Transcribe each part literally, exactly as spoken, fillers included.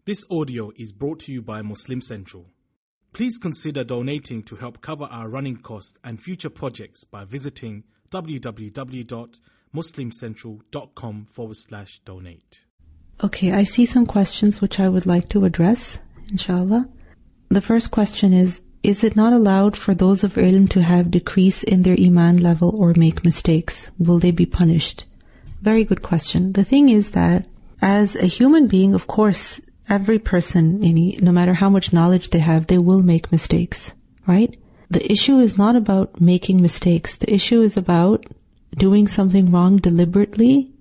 This audio is brought to you by Muslim Central. Please consider donating to help cover our running costs and future projects by visiting www.muslimcentral.com forward slash donate. Okay, I see some questions which I would like to address, inshallah. The first question is, is it not allowed for those of ilm to have decrease in their iman level or make mistakes? Will they be punished? Very good question. The thing is that as a human being, of course, every person, no matter how much knowledge they have, they will make mistakes, right? The issue is not about making mistakes. The issue is about doing something wrong deliberately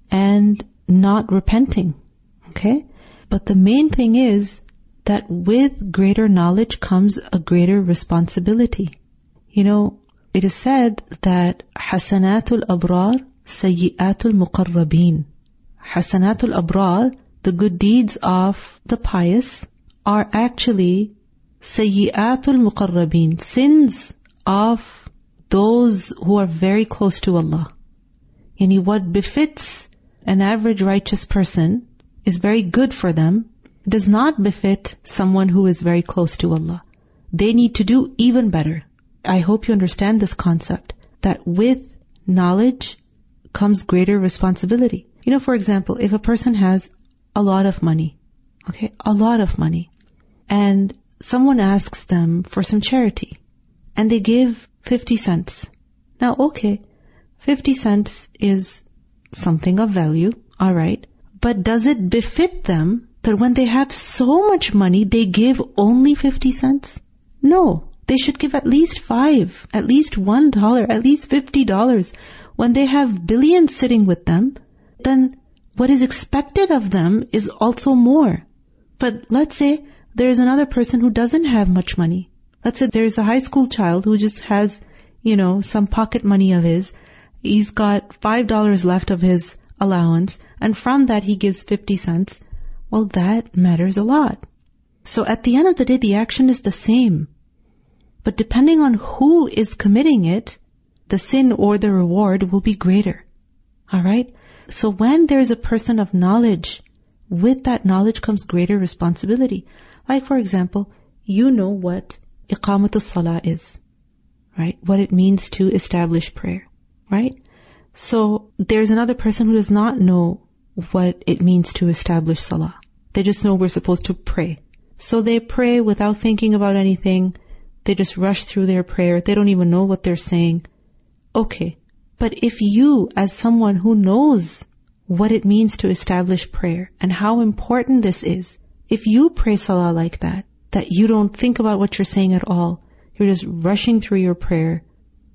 and not repenting, okay? But the main thing is that with greater knowledge comes a greater responsibility. You know, it is said that Hasanatul Abrar, Sayyiatul Muqarrabin. Hasanatul Abrar, the good deeds of the pious, are actually Sayyiatul Muqarrabin, sins of those who are very close to Allah. Yani what befits an average righteous person is very good for them, does not befit someone who is very close to Allah. They need to do even better. I hope you understand this concept, that with knowledge comes greater responsibility. You know, for example, if a person has a lot of money, okay, a lot of money, and someone asks them for some charity, and they give fifty cents. Now, okay, fifty cents is something of value, alright, but does it befit them that when they have so much money, they give only fifty cents? No, they should give at least five, at least one dollar, at least fifty dollars. When they have billions sitting with them, then what is expected of them is also more. But let's say there's another person who doesn't have much money. Let's say there's a high school child who just has, you know, some pocket money of his. He's got five dollars left of his allowance, and from that he gives fifty cents. Well, that matters a lot. So at the end of the day, the action is the same. But depending on who is committing it, the sin or the reward will be greater. Alright? So when there's a person of knowledge, with that knowledge comes greater responsibility. Like for example, you know what iqamatus salah is, right? What it means to establish prayer, right? So there's another person who does not know what it means to establish salah. They just know we're supposed to pray. So they pray without thinking about anything. They just rush through their prayer. They don't even know what they're saying. Okay. But if you, as someone who knows what it means to establish prayer and how important this is, if you pray salah like that, that you don't think about what you're saying at all, you're just rushing through your prayer,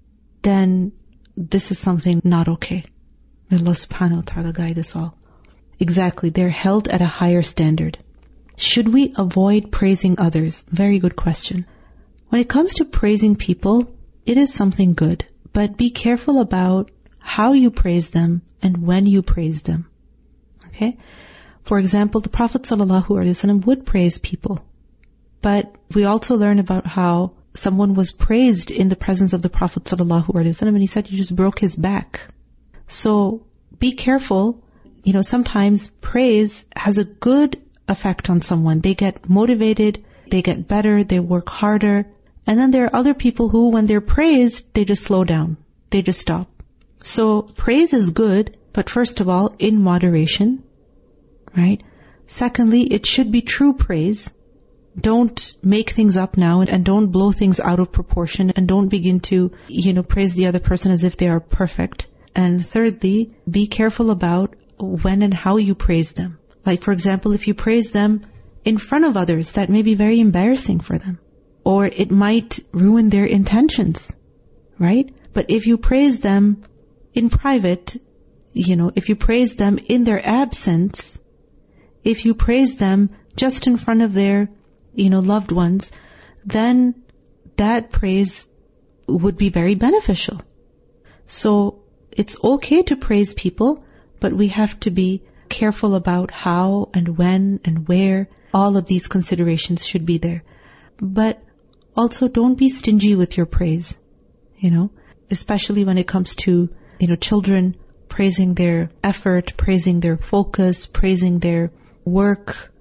then this is something not okay. May Allah subhanahu wa ta'ala guide us all. Exactly, they're held at a higher standard. Should we avoid praising others? Very good question. When it comes to praising people, it is something good. But be careful about how you praise them and when you praise them. Okay? For example, the Prophet ﷺ would praise people. But we also learn about how someone was praised in the presence of the Prophet ﷺ and he said he just broke his back. So be careful. You know, sometimes praise has a good effect on someone. They get motivated, they get better, they work harder. And then there are other people who, when they're praised, they just slow down. They just stop. So praise is good, but first of all, in moderation, right? Secondly, it should be true praise. Don't make things up now and don't blow things out of proportion and don't begin to, you know, praise the other person as if they are perfect. And thirdly, be careful about when and how you praise them. Like, for example, if you praise them in front of others, that may be very embarrassing for them. Or it might ruin their intentions, right? But if you praise them in private, you know, if you praise them in their absence, if you praise them just in front of their, you know, loved ones, then that praise would be very beneficial. So it's okay to praise people, but we have to be careful about how and when and where all of these considerations should be there. But also, don't be stingy with your praise, you know, especially when it comes to, you know, children praising their effort, praising their focus, praising their work,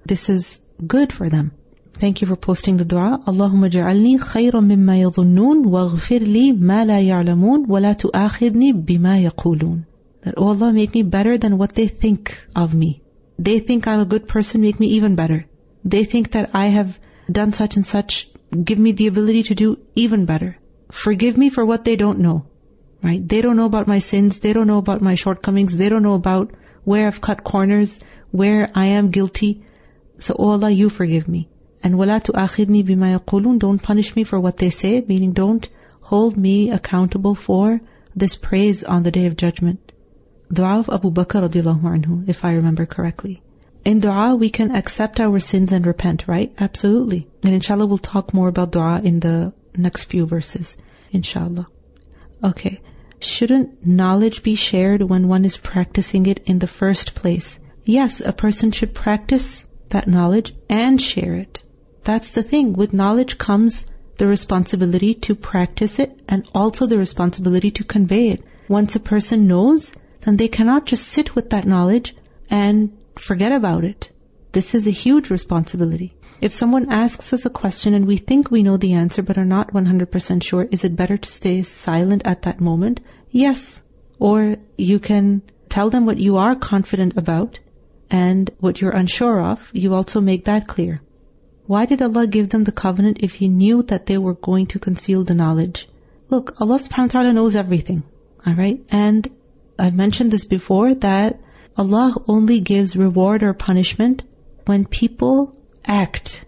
this is good for them. Thank you for posting the dua. Allahumma ja'alni khayran mimma yadhunnun waghfir li ma la ya'lamun wa la tu'akhidni bima yaqulun. That, oh Allah, make me better than what they think of me. They think I'm a good person, make me even better. They think that I have done such and such, give me the ability to do even better. Forgive me for what they don't know. Right? They don't know about my sins, they don't know about my shortcomings, they don't know about where I've cut corners, where I am guilty. So, oh Allah, you forgive me. And وَلَا تُؤَاخِذْنِي بِمَا يَقُولُونَ, don't punish me for what they say, meaning don't hold me accountable for this praise on the Day of Judgment. Dua of Abu Bakr radiallahu anhu, if I remember correctly. In dua, we can accept our sins and repent, right? Absolutely. And inshallah, we'll talk more about dua in the next few verses, inshallah. Okay. Shouldn't knowledge be shared when one is practicing it in the first place? Yes, a person should practice that knowledge and share it. That's the thing. With knowledge comes the responsibility to practice it and also the responsibility to convey it. Once a person knows, then they cannot just sit with that knowledge and forget about it. This is a huge responsibility. If someone asks us a question and we think we know the answer but are not one hundred percent sure, is it better to stay silent at that moment? Yes. Or you can tell them what you are confident about and what you're unsure of. You also make that clear. Why did Allah give them the covenant if He knew that they were going to conceal the knowledge? Look, Allah subhanahu wa ta'ala knows everything. Alright? And I've mentioned this before, that Allah only gives reward or punishment when people act.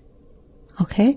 Okay?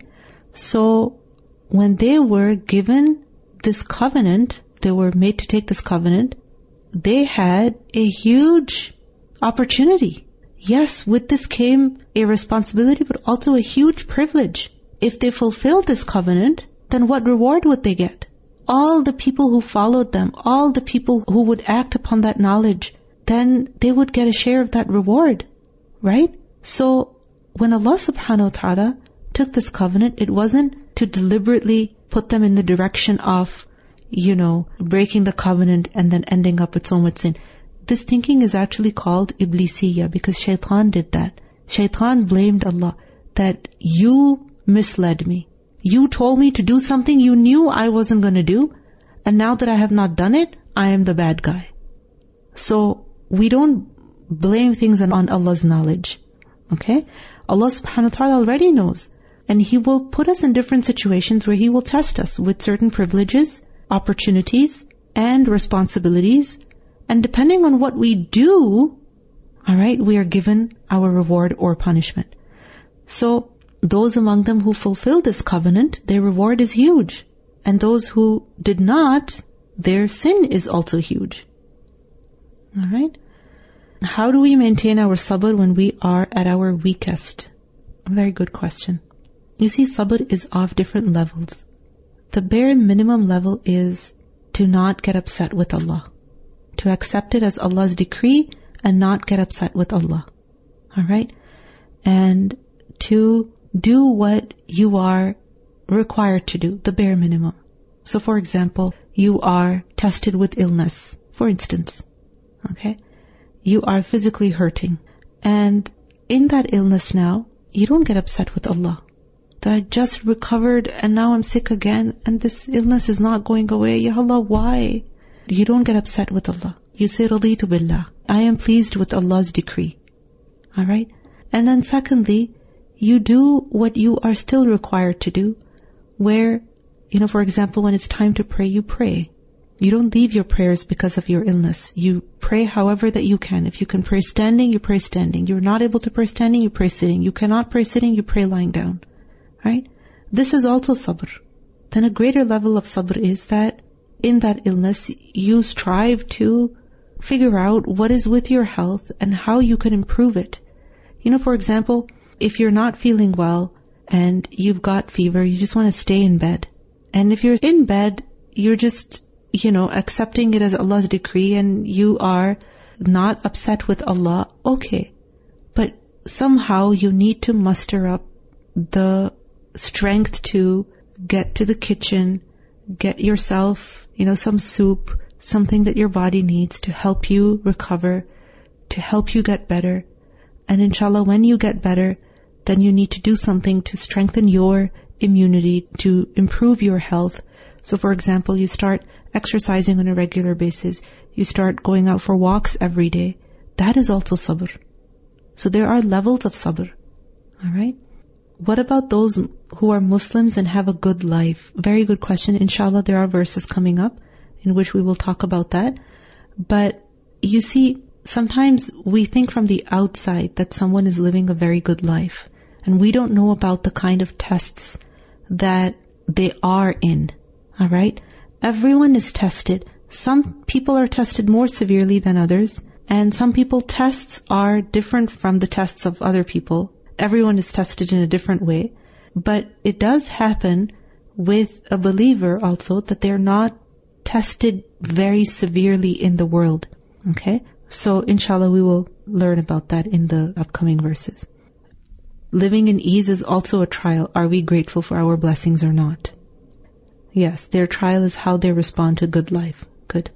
So, when they were given this covenant, they were made to take this covenant, they had a huge opportunity. Yes, with this came a responsibility, but also a huge privilege. If they fulfilled this covenant, then what reward would they get? All the people who followed them, all the people who would act upon that knowledge, then they would get a share of that reward. Right? So, when Allah subhanahu wa ta'ala took this covenant, it wasn't to deliberately put them in the direction of, you know, breaking the covenant and then ending up with so much sin. This thinking is actually called Iblisiyya, because Shaitan did that. Shaitan blamed Allah that you misled me. You told me to do something you knew I wasn't going to do, and now that I have not done it, I am the bad guy. So, we don't blame things on Allah's knowledge. Okay? Allah subhanahu wa ta'ala already knows. And He will put us in different situations where He will test us with certain privileges, opportunities, and responsibilities. And depending on what we do, alright, we are given our reward or punishment. So, those among them who fulfilled this covenant, their reward is huge. And those who did not, their sin is also huge. Alright? How do we maintain our sabr when we are at our weakest? A very good question. You see, sabr is of different levels. The bare minimum level is to not get upset with Allah. To accept it as Allah's decree and not get upset with Allah. Alright? And to do what you are required to do, the bare minimum. So for example, you are tested with illness, for instance. Okay? You are physically hurting. And in that illness now, you don't get upset with Allah. That I just recovered and now I'm sick again and this illness is not going away. Ya Allah, why? You don't get upset with Allah. You say, Raditu billah. I am pleased with Allah's decree. Alright? And then secondly, you do what you are still required to do, where, you know, for example, when it's time to pray, you pray. You don't leave your prayers because of your illness. You pray however that you can. If you can pray standing, you pray standing. You're not able to pray standing, you pray sitting. You cannot pray sitting, you pray lying down. Right? This is also sabr. Then a greater level of sabr is that in that illness, you strive to figure out what is with your health and how you can improve it. You know, for example, if you're not feeling well and you've got fever, you just want to stay in bed. And if you're in bed, you're just, you know, accepting it as Allah's decree and you are not upset with Allah, okay. But somehow you need to muster up the strength to get to the kitchen, get yourself, you know, some soup, something that your body needs to help you recover, to help you get better. And inshallah, when you get better, then you need to do something to strengthen your immunity, to improve your health. So for example, you start exercising on a regular basis. You start going out for walks every day. That is also sabr. So there are levels of sabr. Alright? What about those who are Muslims and have a good life? Very good question. Inshallah, there are verses coming up in which we will talk about that. But you see, sometimes we think from the outside that someone is living a very good life, and we don't know about the kind of tests that they are in. Alright? Everyone is tested. Some people are tested more severely than others, and some people tests are different from the tests of other people. Everyone is tested in a different way. But it does happen with a believer also that they're not tested very severely in the world. Okay? So inshallah we will learn about that in the upcoming verses. Living in ease is also a trial. Are we grateful for our blessings or not? Yes, their trial is how they respond to good life. Good.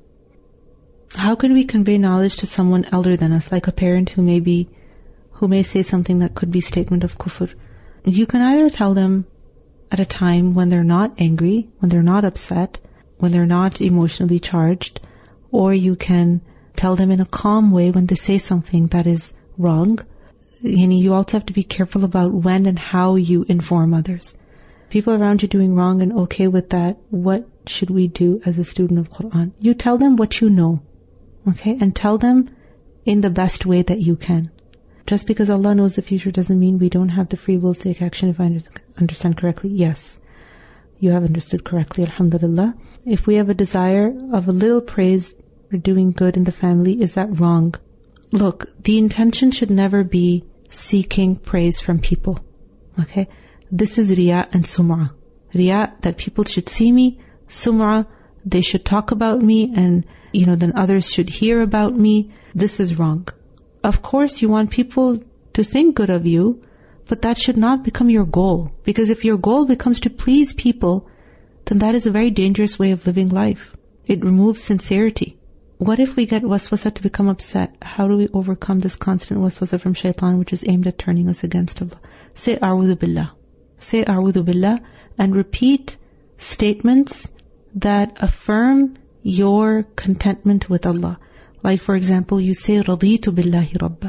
How can we convey knowledge to someone elder than us, like a parent who may be, who may say something that could be statement of kufr? You can either tell them at a time when they're not angry, when they're not upset, when they're not emotionally charged, or you can tell them in a calm way when they say something that is wrong. You know, you also have to be careful about when and how you inform others. People around you doing wrong and okay with that, what should we do as a student of Quran? You tell them what you know, okay? And tell them in the best way that you can. Just because Allah knows the future doesn't mean we don't have the free will to take action, if I understand correctly. Yes, you have understood correctly, alhamdulillah. If we have a desire of a little praise or doing good in the family, is that wrong? Look, the intention should never be seeking praise from people, okay? This is riya and sum'ah. Riya, that people should see me. Sum'ah, they should talk about me, and, you know, then others should hear about me. This is wrong. Of course, you want people to think good of you, but that should not become your goal. Because if your goal becomes to please people, then that is a very dangerous way of living life. It removes sincerity. What if we get waswasa to become upset? How do we overcome this constant waswasa from shaitan, which is aimed at turning us against Allah? Say a'udhu billah. Say a'udhu billah and repeat statements that affirm your contentment with Allah. Like for example, you say raditu billahi rabba.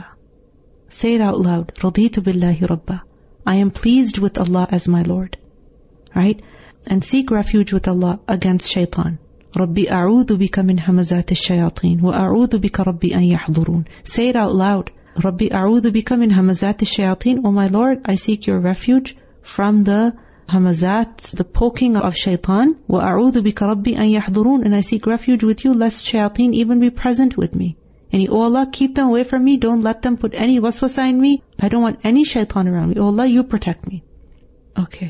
Say it out loud. Raditu billahi rabba. I am pleased with Allah as my Lord. Right? And seek refuge with Allah against shaitan. Rabbi a'udhu bika min hamazat ash-shayateen wa a'udhu bika rabbi an yahdurun. Say it out loud. Rabbi a'udhu bika min hamazat ash-shayateen. Oh my Lord, I seek your refuge from the hamazat, the poking of shaitan. Wa a'udhu bika rabbi an yahdurun. And I seek refuge with you lest shayateen even be present with me. And oh Allah, keep them away from me. Don't let them put any waswasa in me. I don't want any shaitan around me. Oh Allah, you protect me. Okay.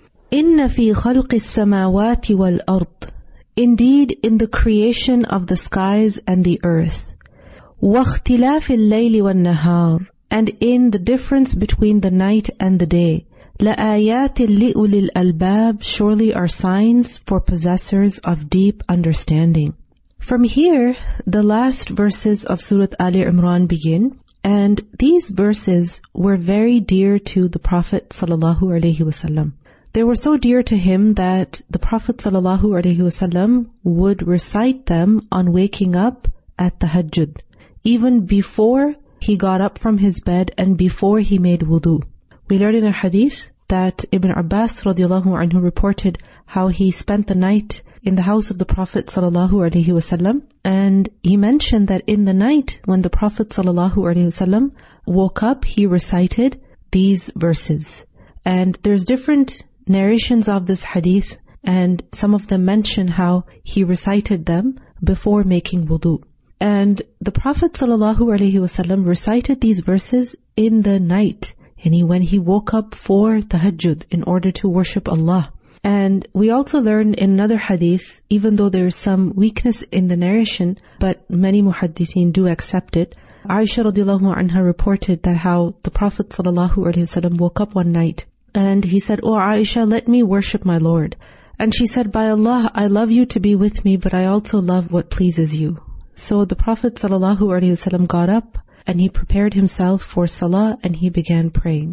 Inna fi khalqi as-samawati wal-ard. Indeed, in the creation of the skies and the earth. وَاخْتِلَافِ اللَّيْلِ وَالنَّهَارِ. And in the difference between the night and the day. لَآيَاتٍ لِأُولِي الْأَلْبَابِ. Surely are signs for possessors of deep understanding. From here, the last verses of Surah Ali Imran begin. And these verses were very dear to the Prophet sallallahu alaihi wasallam. They were so dear to him that the Prophet sallallahu alaihi wasallam would recite them on waking up at the tahajjud, even before he got up from his bed and before he made wudu. We learned in a hadith that Ibn Abbas radiallahu anhu reported how he spent the night in the house of the Prophet sallallahu alaihi wasallam, and he mentioned that in the night when the Prophet sallallahu alaihi wasallam woke up, he recited these verses. And there's different narrations of this hadith, and some of them mention how he recited them before making wudu. And the Prophet sallallahu alaihi wasallam recited these verses in the night, and he, when he woke up for tahajjud in order to worship Allah. And we also learn in another hadith, even though there is some weakness in the narration, but many muhaddithin do accept it. Aisha radiallahu anha reported that how the Prophet sallallahu alaihi wasallam woke up one night, and he said, "Oh Aisha, let me worship my Lord." And she said, "By Allah, I love you to be with me, but I also love what pleases you." So the Prophet ﷺ got up and he prepared himself for salah and he began praying.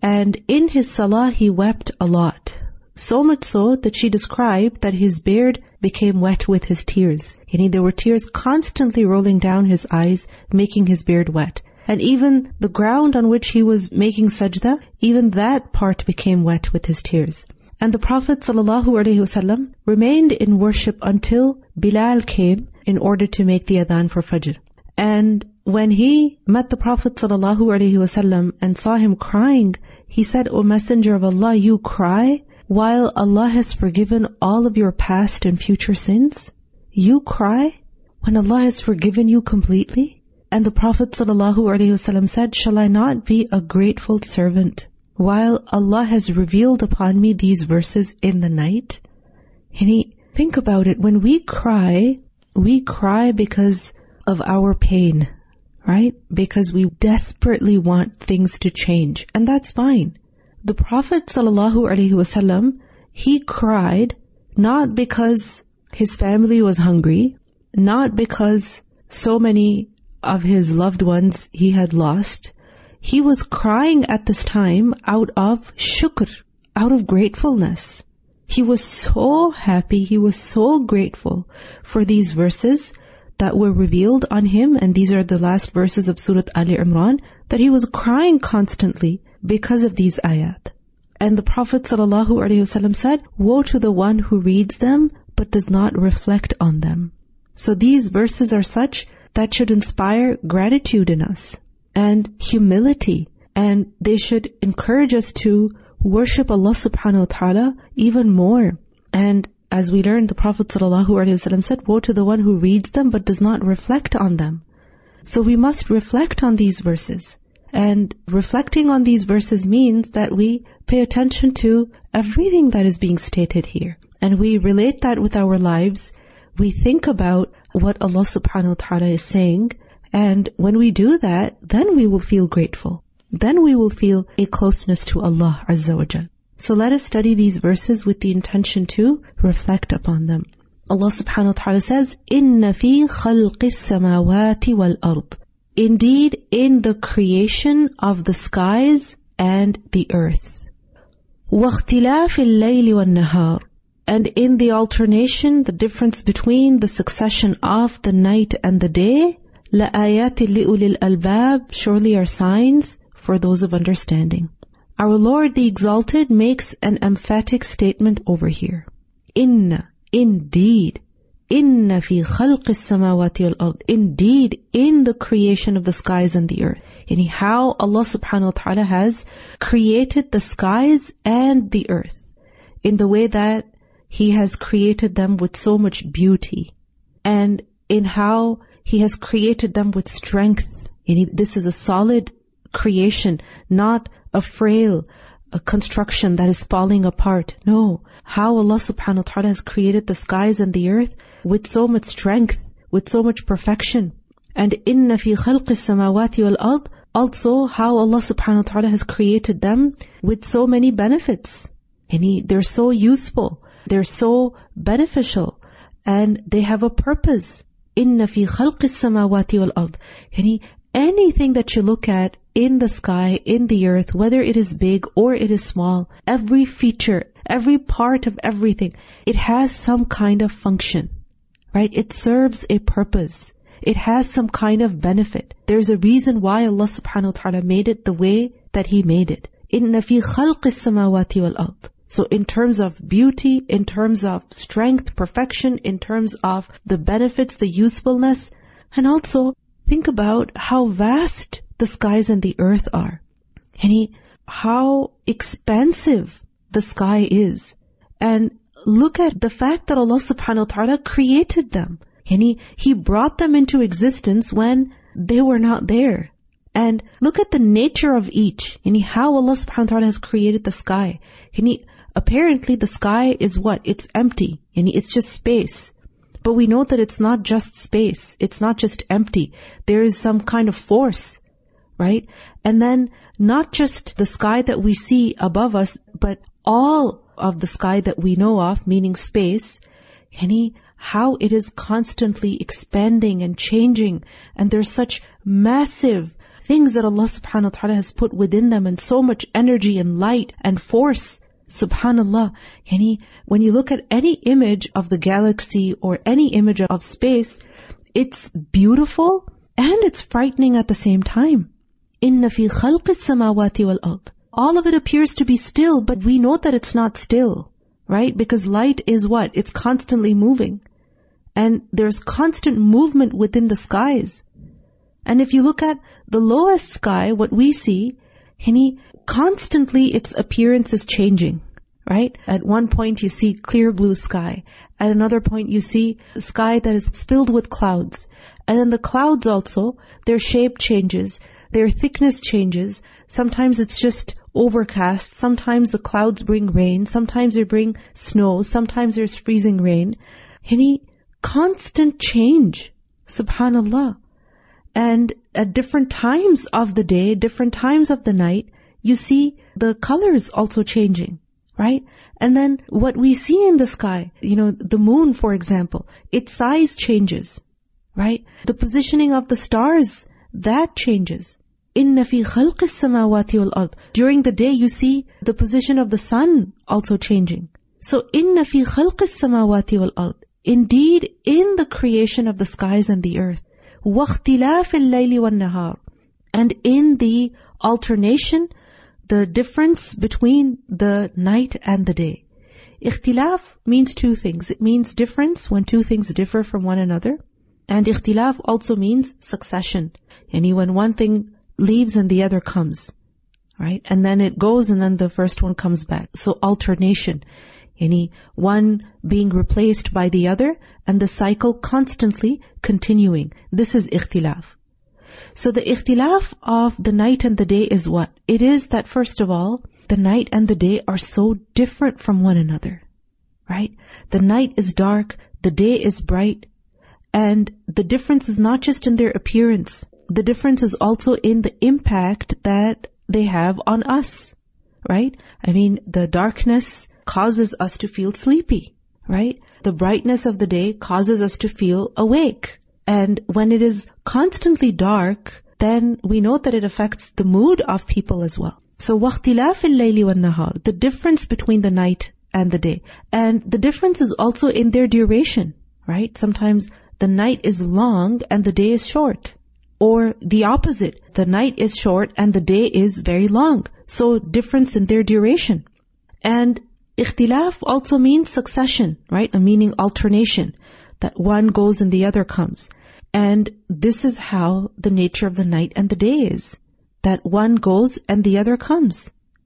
And in his salah, he wept a lot. So much so that she described that his beard became wet with his tears. And there were tears constantly rolling down his eyes, making his beard wet. And even the ground on which he was making sajda, even that part became wet with his tears. And the Prophet ﷺ remained in worship until Bilal came in order to make the adhan for Fajr. And when he met the Prophet ﷺ and saw him crying, he said, "O Messenger of Allah, you cry while Allah has forgiven all of your past and future sins? You cry when Allah has forgiven you completely?" And the Prophet ﷺ said, "Shall I not be a grateful servant while Allah has revealed upon me these verses in the night?" And he, think about it, when we cry, we cry because of our pain, right? Because we desperately want things to change, and that's fine. The Prophet ﷺ, he cried not because his family was hungry, not because so many of his loved ones he had lost. He was crying at this time out of shukr, out of gratefulness. He was so happy, he was so grateful for these verses that were revealed on him, and these are the last verses of Surah Ali Imran, that he was crying constantly because of these ayat. And the Prophet ﷺ said, "Woe to the one who reads them but does not reflect on them." So these verses are such that should inspire gratitude in us and humility, and they should encourage us to worship Allah subhanahu wa ta'ala even more. And as we learned, the Prophet ﷺ said, "Woe to the one who reads them but does not reflect on them." So we must reflect on these verses. And reflecting on these verses means that we pay attention to everything that is being stated here. And we relate that with our lives. We think about what Allah subhanahu wa ta'ala is saying. And when we do that, then we will feel grateful. Then we will feel a closeness to Allah Azza wa Jal. So let us study these verses with the intention to reflect upon them. Allah subhanahu wa ta'ala says, إِنَّ فِي خَلْقِ السَّمَاوَاتِ وَالْأَرْضِ. Indeed, in the creation of the skies and the earth. وَاخْتِلَافِ اللَّيْلِ وَالنَّهَارِ. And in the alternation, the difference between the succession of the night and the day, لَآيَاتِ لِأُولِي الْأَلْبَابِ. Surely are signs for those of understanding. Our Lord the Exalted makes an emphatic statement over here. Inna, indeed, inna fi khalq as-samawati wal-ard. Indeed, in the creation of the skies and the earth. Yani how Allah subhanahu wa ta'ala has created the skies and the earth in the way that He has created them with so much beauty, and in how He has created them with strength. Yani this is a solid creation, not a frail a construction that is falling apart. No, how Allah subhanahu wa ta'ala has created the skies and the earth with so much strength, with so much perfection. And inna fi khalqi samawati wal ard, also how Allah subhanahu wa ta'ala has created them with so many benefits. And they're so useful, they're so beneficial, and they have a purpose. Inna fi khalqi samawati wal ard. Yani anything that you look at in the sky, in the earth, whether it is big or it is small, every feature, every part of everything, it has some kind of function, right? It serves a purpose. It has some kind of benefit. There's a reason why Allah subhanahu wa ta'ala made it the way that He made it. Inna fi khalqi samawati wal ard. So in terms of beauty, in terms of strength, perfection, in terms of the benefits, the usefulness, and also think about how vast the skies and the earth are. And how expansive the sky is. And look at the fact that Allah subhanahu wa ta'ala created them. And he, he brought them into existence when they were not there. And look at the nature of each. And how Allah subhanahu wa ta'ala has created the sky. And he, apparently the sky is what? It's empty. And it's just space. But we know that it's not just space. It's not just empty. There is some kind of force, right? And then not just the sky that we see above us, but all of the sky that we know of, meaning space, and how it is constantly expanding and changing. And there's such massive things that Allah subhanahu wa ta'ala has put within them, and so much energy and light and force. Subhanallah. Yani, when you look at any image of the galaxy or any image of space, it's beautiful and it's frightening at the same time. Inna fi khalqis samawati wal ard. All of it appears to be still, but we know that it's not still, right? Because light is what? It's constantly moving. And there's constant movement within the skies. And if you look at the lowest sky, what we see, yani, constantly its appearance is changing, right? At one point you see clear blue sky. At another point you see a sky that is filled with clouds. And then the clouds also, their shape changes, their thickness changes. Sometimes it's just overcast. Sometimes the clouds bring rain. Sometimes they bring snow. Sometimes there's freezing rain. Any constant change. Subhanallah. And at different times of the day, different times of the night, you see the colors also changing, right? And then what we see in the sky, you know, the moon, for example, its size changes, right? The positioning of the stars, that changes. Inna fi khalqis samawati wal ard. During the day, you see the position of the sun also changing. So, inna fi khalqis samawati wal ard. Indeed, in the creation of the skies and the earth, waqtilaf al-layli wan-nahar, and in the alternation, the difference between the night and the day. Ikhtilaf means two things. It means difference when two things differ from one another. And ikhtilaf also means succession. Yani when one thing leaves and the other comes. Right? And then it goes and then the first one comes back. So alternation. Yani one being replaced by the other and the cycle constantly continuing. This is ikhtilaf. So the ikhtilaf of the night and the day is what? It is that first of all, the night and the day are so different from one another. Right? The night is dark, the day is bright, and the difference is not just in their appearance. The difference is also in the impact that they have on us. Right? I mean, the darkness causes us to feel sleepy. Right? The brightness of the day causes us to feel awake. And when it is constantly dark, then we know that it affects the mood of people as well. So, وَاخْتِلَافِ اللَّيْلِ وَالنَّهَارِ, the difference between the night and the day. And the difference is also in their duration, right? Sometimes the night is long and the day is short. Or the opposite, the night is short and the day is very long. So, difference in their duration. And ikhtilaf also means succession, right? A meaning alternation. That one goes and the other comes. And this is how the nature of the night and the day is. That one goes and the other comes.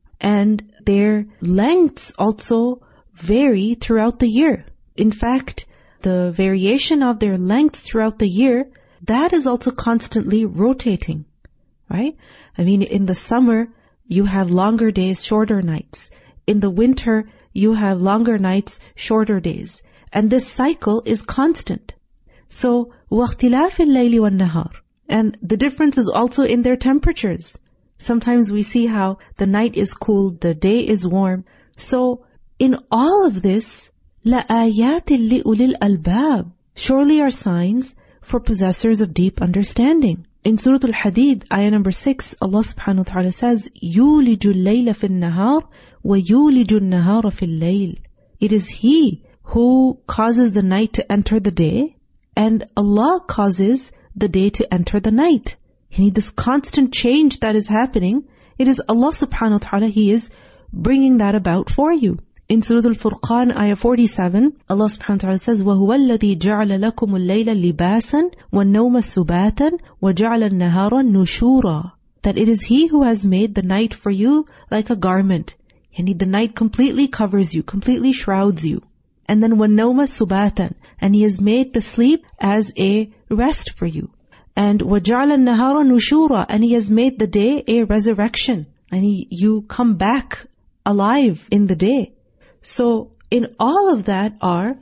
And their lengths also vary throughout the year. In fact, the variation of their lengths throughout the year, that is also constantly rotating. Right? I mean, in the summer, you have longer days, shorter nights. In the winter, you have longer nights, shorter days. And this cycle is constant. So, وَاخْتِلَافِ اللَّيْلِ وَالنَّهَارِ. And the difference is also in their temperatures. Sometimes we see how the night is cool, the day is warm. So, in all of this, لَآيَاتٍ لِأُولِي الْأَلْبَابِ, surely are signs for possessors of deep understanding. In Surah Al-Hadid, ayah number six, Allah subhanahu wa ta'ala says, يُولِجُ اللَّيْلَ فِي النَّهَارِ وَيُولِجُ النَّهَارَ فِي اللَّيْلِ. It is He who causes the night to enter the day, and Allah causes the day to enter the night. You need this constant change that is happening. It is Allah subhanahu wa ta'ala, He is bringing that about for you. In Surah Al-Furqan, ayah forty-seven, Allah subhanahu wa ta'ala says, وَهُوَ الَّذِي جَعَلَ لَكُمُ اللَّيْلَ لِبَاسًا وَالنَّوْمَ سُبَاتًا وَجَعَلَ النَّهَارَ نُشُورًا. That it is He who has made the night for you like a garment. And the night completely covers you, completely shrouds you. And then وَالنَّوْمَ سُبَاتًا, and He has made the sleep as a rest for you. And وَجَعَلَ النَّهَارَ نُشُورًا, and He has made the day a resurrection. And he, you come back alive in the day. So, in all of that are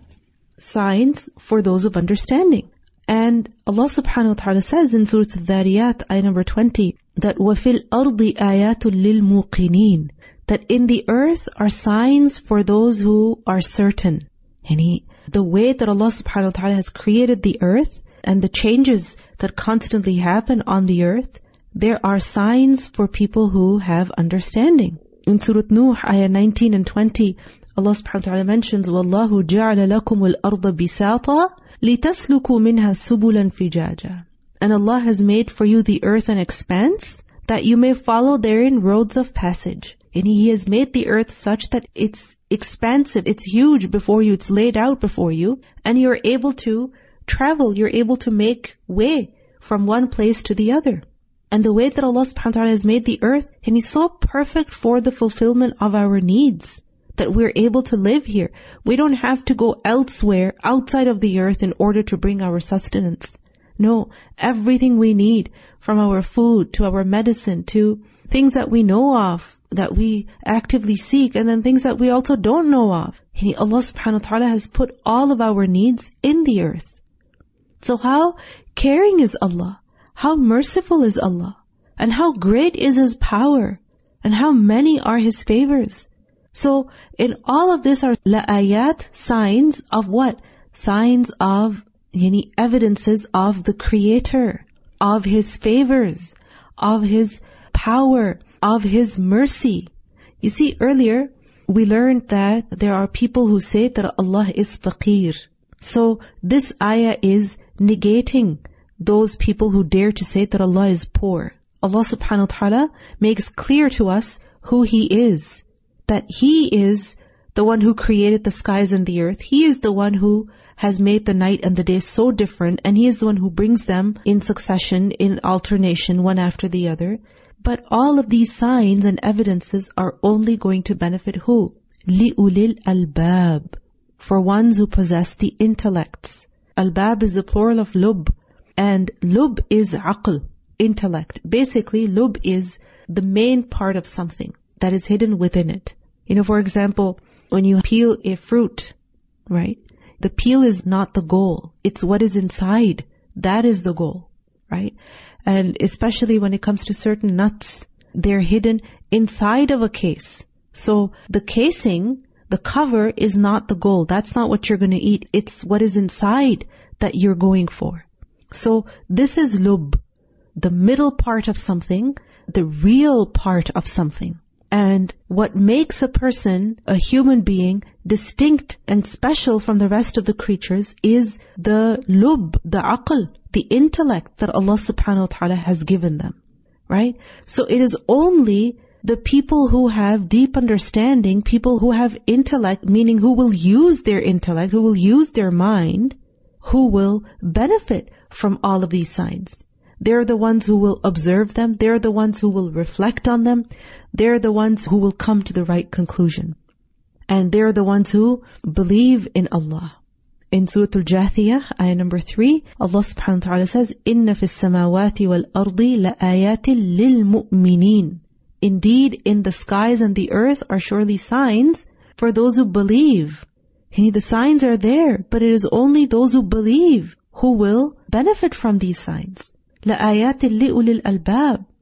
signs for those of understanding. And Allah subhanahu wa ta'ala says in Surah Al-Dhariyat, ayah number twenty, that وَفِي الْأَرْضِ آيَاتٌ لِلْمُوقِنِينَ, that in the earth are signs for those who are certain. And he, the way that Allah subhanahu wa ta'ala has created the earth and the changes that constantly happen on the earth, there are signs for people who have understanding. In Surah Nuh, ayah nineteen and twenty, Allah subhanahu wa ta'ala mentions, وَاللَّهُ جَعَلَ لَكُمُ الْأَرْضَ بِسَاطًا لِتَسْلُكُوا مِنْهَا سُبُلًا فِجَاجًا. And Allah has made for you the earth an expanse, that you may follow therein roads of passage. And He has made the earth such that it's expansive, it's huge before you, it's laid out before you, and you're able to travel, you're able to make way from one place to the other. And the way that Allah subhanahu wa ta'ala has made the earth, and He's so perfect for the fulfillment of our needs, that we're able to live here. We don't have to go elsewhere outside of the earth in order to bring our sustenance. No, everything we need, from our food to our medicine to things that we know of, that we actively seek, and then things that we also don't know of. And Allah subhanahu wa ta'ala has put all of our needs in the earth. So how caring is Allah? How merciful is Allah? And how great is His power? And how many are His favors? So in all of this are la'ayat, signs of what? Signs of, yani, evidences of the Creator, of His favors, of His power, of His mercy. You see, earlier we learned that there are people who say that Allah is faqir. So this ayah is negating those people who dare to say that Allah is poor. Allah subhanahu wa ta'ala makes clear to us who He is. That He is the one who created the skies and the earth. He is the one who has made the night and the day so different, and He is the one who brings them in succession, in alternation, one after the other. But all of these signs and evidences are only going to benefit who? لِأُولِي الْأَلْبَابِ, for ones who possess the intellects. Albab is the plural of lub, and lub is aql, intellect. Basically, lub is the main part of something that is hidden within it. You know, for example, when you peel a fruit, right? The peel is not the goal. It's what is inside. That is the goal, right? And especially when it comes to certain nuts, they're hidden inside of a case. So the casing, the cover is not the goal. That's not what you're going to eat. It's what is inside that you're going for. So this is lub, the middle part of something, the real part of something. And what makes a person, a human being, distinct and special from the rest of the creatures is the lub, the aql, the intellect that Allah subhanahu wa ta'ala has given them. Right? So it is only the people who have deep understanding, people who have intellect, meaning who will use their intellect, who will use their mind, who will benefit from all of these signs. They're the ones who will observe them. They're the ones who will reflect on them. They're the ones who will come to the right conclusion. And they're the ones who believe in Allah. In Surah Al-Jathiyah, ayah number three, Allah subhanahu wa ta'ala says, إِنَّ فِي السَّمَاوَاتِ وَالْأَرْضِ لَآيَاتٍ لِلْمُؤْمِنِينَ. Indeed, in the skies and the earth are surely signs for those who believe. The signs are there, but it is only those who believe who will benefit from these signs. لَآيَاتٍ لِأُولِي الْأَلْبَابِ.